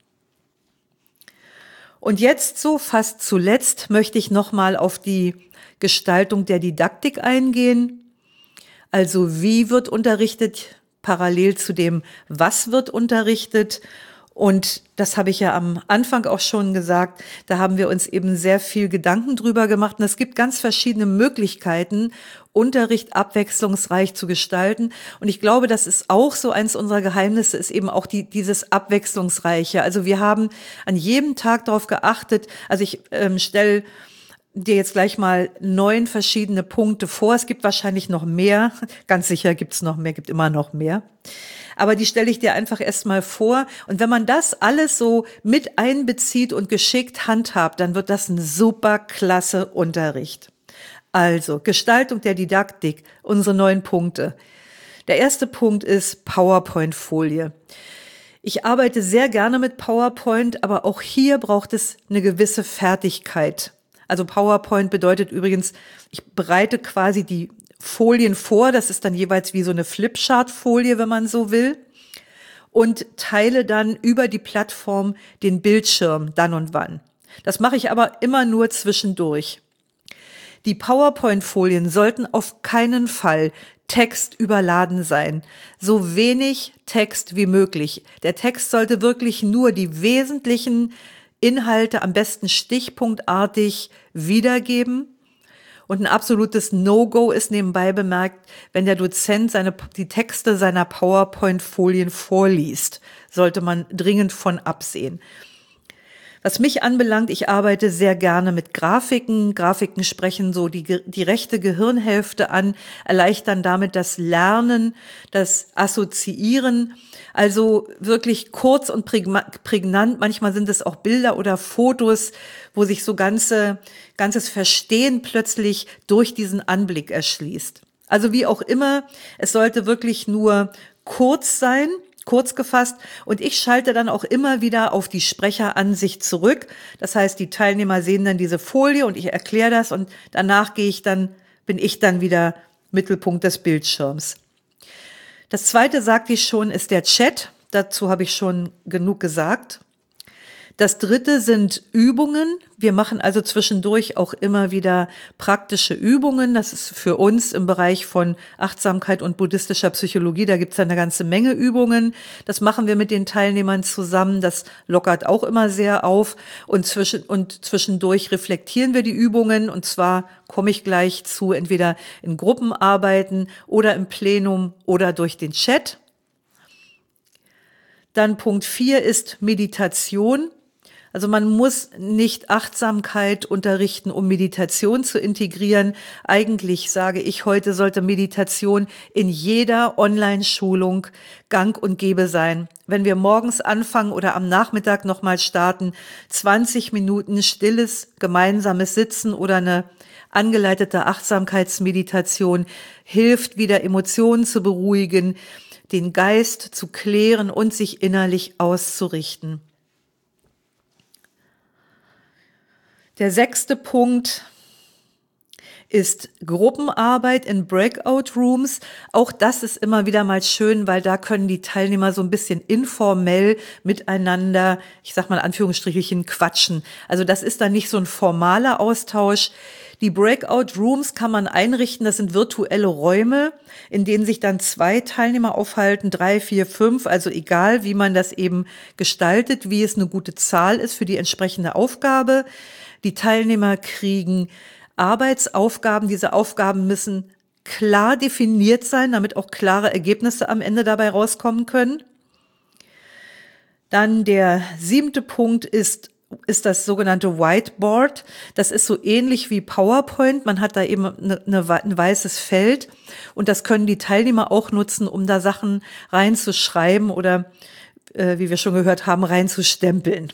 Und jetzt so fast zuletzt möchte ich nochmal auf die Gestaltung der Didaktik eingehen. Also wie wird unterrichtet, parallel zu dem, was wird unterrichtet. Und das habe ich ja am Anfang auch schon gesagt, da haben wir uns eben sehr viel Gedanken drüber gemacht. Und es gibt ganz verschiedene Möglichkeiten, Unterricht abwechslungsreich zu gestalten. Und ich glaube, das ist auch so eins unserer Geheimnisse, ist eben auch dieses Abwechslungsreiche. Also wir haben an jedem Tag darauf geachtet, also ich stelle dir jetzt gleich mal 9 verschiedene Punkte vor. Es gibt wahrscheinlich noch mehr. Ganz sicher gibt es noch mehr, gibt immer noch mehr. Aber die stelle ich dir einfach erstmal vor. Und wenn man das alles so mit einbezieht und geschickt handhabt, dann wird das ein super klasse Unterricht. Also, Gestaltung der Didaktik, unsere 9 Punkte. Der erste Punkt ist PowerPoint-Folie. Ich arbeite sehr gerne mit PowerPoint, aber auch hier braucht es eine gewisse Fertigkeit. Also PowerPoint bedeutet übrigens, ich bereite quasi die Folien vor, das ist dann jeweils wie so eine Flipchart-Folie, wenn man so will, und teile dann über die Plattform den Bildschirm dann und wann. Das mache ich aber immer nur zwischendurch. Die PowerPoint-Folien sollten auf keinen Fall textüberladen sein. So wenig Text wie möglich. Der Text sollte wirklich nur die wesentlichen Inhalte, am besten stichpunktartig, wiedergeben. Und ein absolutes No-Go ist nebenbei bemerkt, wenn der Dozent die Texte seiner PowerPoint-Folien vorliest. Sollte man dringend von absehen. Was mich anbelangt, ich arbeite sehr gerne mit Grafiken. Grafiken sprechen so die rechte Gehirnhälfte an, erleichtern damit das Lernen, das Assoziieren. Also wirklich kurz und prägnant. Manchmal sind es auch Bilder oder Fotos, wo sich so ganzes Verstehen plötzlich durch diesen Anblick erschließt. Also wie auch immer, es sollte wirklich nur kurz sein, kurz gefasst. Und ich schalte dann auch immer wieder auf die Sprecheransicht zurück. Das heißt, die Teilnehmer sehen dann diese Folie und ich erkläre das und danach bin ich dann wieder Mittelpunkt des Bildschirms. Das zweite, sagte ich schon, ist der Chat. Dazu habe ich schon genug gesagt. Das dritte sind Übungen. Wir machen also zwischendurch auch immer wieder praktische Übungen. Das ist für uns im Bereich von Achtsamkeit und buddhistischer Psychologie. Da gibt es eine ganze Menge Übungen. Das machen wir mit den Teilnehmern zusammen. Das lockert auch immer sehr auf. Und zwischendurch reflektieren wir die Übungen. Und zwar komme ich gleich zu, entweder in Gruppenarbeiten oder im Plenum oder durch den Chat. Dann Punkt 4 ist Meditation. Also man muss nicht Achtsamkeit unterrichten, um Meditation zu integrieren. Eigentlich sage ich heute, sollte Meditation in jeder Online-Schulung gang und gäbe sein. Wenn wir morgens anfangen oder am Nachmittag nochmal starten, 20 Minuten stilles, gemeinsames Sitzen oder eine angeleitete Achtsamkeitsmeditation hilft, wieder Emotionen zu beruhigen, den Geist zu klären und sich innerlich auszurichten. Der 6. Punkt ist Gruppenarbeit in Breakout Rooms. Auch das ist immer wieder mal schön, weil da können die Teilnehmer so ein bisschen informell miteinander, ich sag mal in Anführungsstrichen, quatschen. Also das ist dann nicht so ein formaler Austausch. Die Breakout Rooms kann man einrichten, das sind virtuelle Räume, in denen sich dann 2 Teilnehmer aufhalten, 3, 4, 5, also egal, wie man das eben gestaltet, wie es eine gute Zahl ist für die entsprechende Aufgabe. Die Teilnehmer kriegen Arbeitsaufgaben. Diese Aufgaben müssen klar definiert sein, damit auch klare Ergebnisse am Ende dabei rauskommen können. Dann der 7. Punkt ist das sogenannte Whiteboard. Das ist so ähnlich wie PowerPoint. Man hat da eben ein weißes Feld und das können die Teilnehmer auch nutzen, um da Sachen reinzuschreiben oder, wie wir schon gehört haben, reinzustempeln.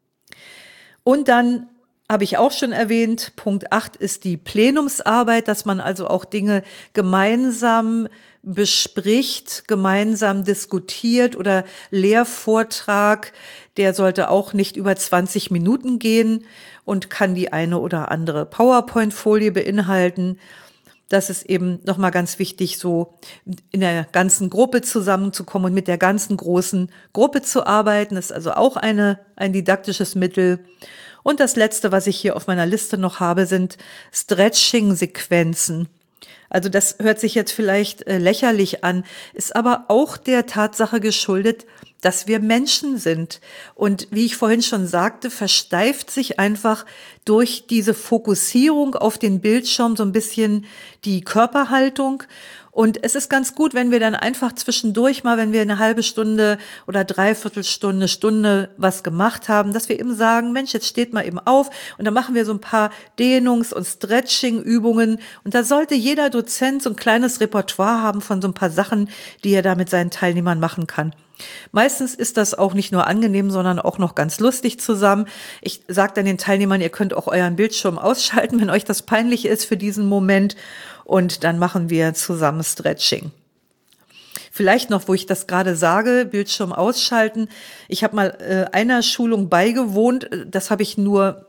Und dann habe ich auch schon erwähnt, Punkt 8 ist die Plenumsarbeit, dass man also auch Dinge gemeinsam bespricht, gemeinsam diskutiert oder Lehrvortrag, der sollte auch nicht über 20 Minuten gehen und kann die eine oder andere PowerPoint-Folie beinhalten. Das ist eben nochmal ganz wichtig, so in der ganzen Gruppe zusammenzukommen und mit der ganzen großen Gruppe zu arbeiten. Das ist also auch ein didaktisches Mittel. Und das Letzte, was ich hier auf meiner Liste noch habe, sind Stretching-Sequenzen. Also das hört sich jetzt vielleicht lächerlich an, ist aber auch der Tatsache geschuldet, dass wir Menschen sind. Und wie ich vorhin schon sagte, versteift sich einfach durch diese Fokussierung auf den Bildschirm so ein bisschen die Körperhaltung. Und es ist ganz gut, wenn wir dann einfach zwischendurch mal, wenn wir eine halbe Stunde oder Dreiviertelstunde, Stunde was gemacht haben, dass wir eben sagen, Mensch, jetzt steht mal eben auf und dann machen wir so ein paar Dehnungs- und Stretching-Übungen. Und da sollte jeder Dozent so ein kleines Repertoire haben von so ein paar Sachen, die er da mit seinen Teilnehmern machen kann. Meistens ist das auch nicht nur angenehm, sondern auch noch ganz lustig zusammen. Ich sage dann den Teilnehmern, ihr könnt auch euren Bildschirm ausschalten, wenn euch das peinlich ist für diesen Moment. Und dann machen wir zusammen Stretching. Vielleicht noch, wo ich das gerade sage, Bildschirm ausschalten. Ich habe mal einer Schulung beigewohnt, da habe ich nur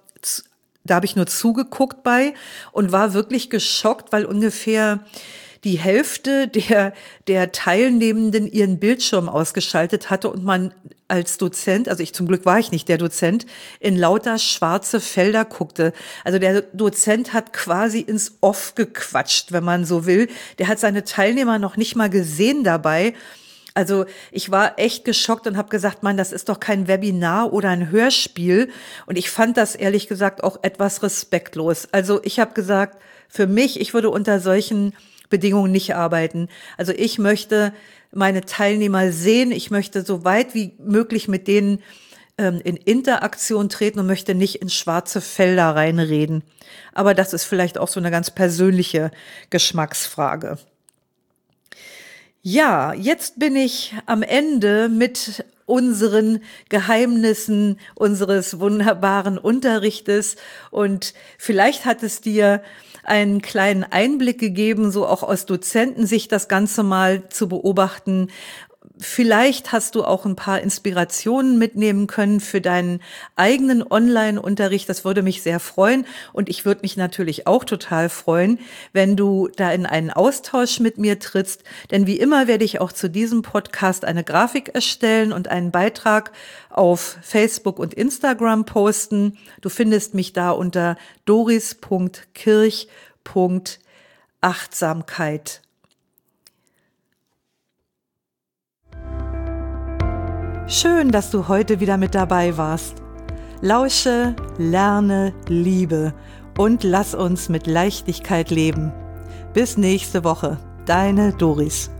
zugeguckt bei und war wirklich geschockt, weil ungefähr die Hälfte der Teilnehmenden ihren Bildschirm ausgeschaltet hatte und man als Dozent, also zum Glück war ich nicht der Dozent, in lauter schwarze Felder guckte. Also der Dozent hat quasi ins Off gequatscht, wenn man so will. Der hat seine Teilnehmer noch nicht mal gesehen dabei. Also ich war echt geschockt und habe gesagt, Mann, das ist doch kein Webinar oder ein Hörspiel. Und ich fand das ehrlich gesagt auch etwas respektlos. Also ich habe gesagt, für mich, ich würde unter solchen Bedingungen nicht arbeiten. Also ich möchte meine Teilnehmer sehen, ich möchte so weit wie möglich mit denen in Interaktion treten und möchte nicht in schwarze Felder reinreden. Aber das ist vielleicht auch so eine ganz persönliche Geschmacksfrage. Ja, jetzt bin ich am Ende mit unseren Geheimnissen unseres wunderbaren Unterrichtes und vielleicht hat es dir einen kleinen Einblick gegeben, so auch aus Dozentensicht das Ganze mal zu beobachten. Vielleicht hast du auch ein paar Inspirationen mitnehmen können für deinen eigenen Online-Unterricht. Das würde mich sehr freuen. Und ich würde mich natürlich auch total freuen, wenn du da in einen Austausch mit mir trittst. Denn wie immer werde ich auch zu diesem Podcast eine Grafik erstellen und einen Beitrag auf Facebook und Instagram posten. Du findest mich da unter doris.kirch.achtsamkeit. Schön, dass du heute wieder mit dabei warst. Lausche, lerne, liebe und lass uns mit Leichtigkeit leben. Bis nächste Woche, deine Doris.